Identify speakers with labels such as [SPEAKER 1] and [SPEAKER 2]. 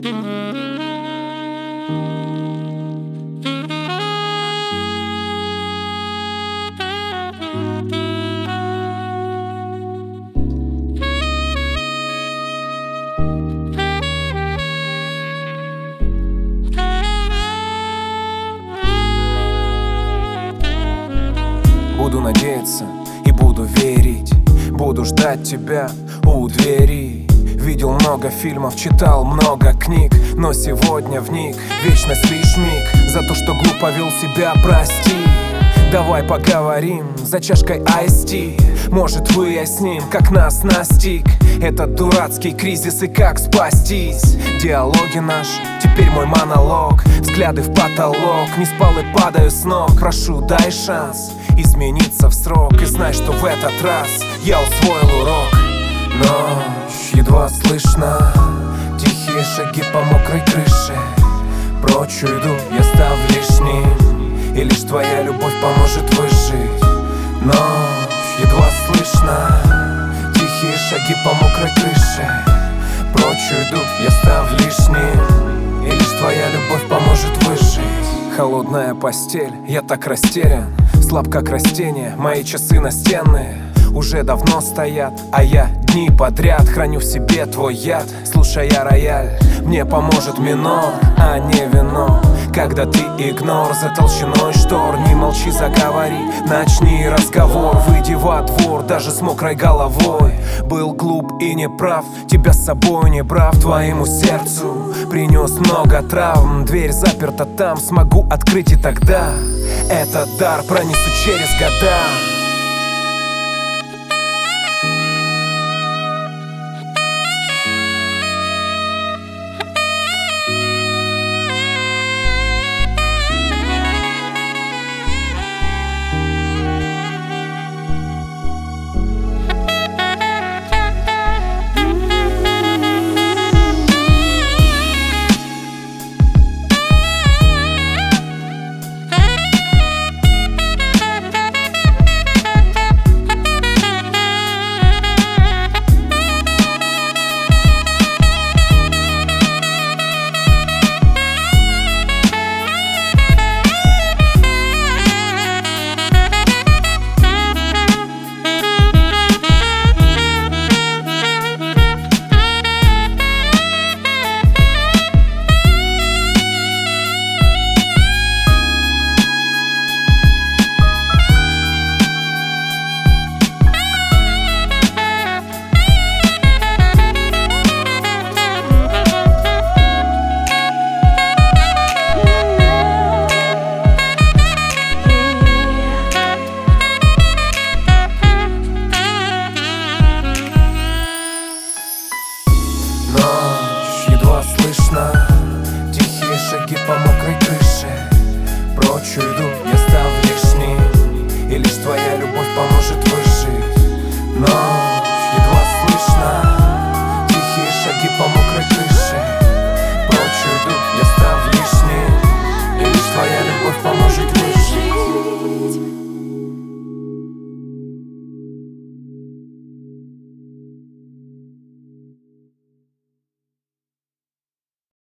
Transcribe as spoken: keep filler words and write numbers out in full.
[SPEAKER 1] Буду надеяться и буду верить, буду ждать тебя у двери. Видел много фильмов, читал много книг, но сегодня в них вечность лишь миг. За то, что глупо вел себя, прости. Давай поговорим за чашкой Ice Tea. Может, выясним, как нас настиг этот дурацкий кризис и как спастись. Диалоги наши, теперь мой монолог. Взгляды в потолок, не спал и падаю с ног. Прошу, дай шанс измениться в срок. И знай, что в этот раз я усвоил урок. Ночь едва слышно, тихие шаги по мокрой крыше. Прочь уйду, я став лишним, и лишь твоя любовь поможет выжить. Ночь едва слышно, тихие шаги по мокрой крыше. Прочь уйду, я став лишним, и лишь твоя любовь поможет выжить. Холодная постель, я так растерян, слаб как растение, мои часы настенные уже давно стоят, а я дни подряд храню в себе твой яд. Слушая рояль, мне поможет минор, а не вино. Когда ты игнор за толщиной штор, не молчи, заговори, начни разговор. Выйди во двор, даже с мокрой головой. Был глуп и неправ, тебя с собой не брав. Твоему сердцу принес много травм. Дверь заперта там, смогу открыть и тогда этот дар пронесу через года.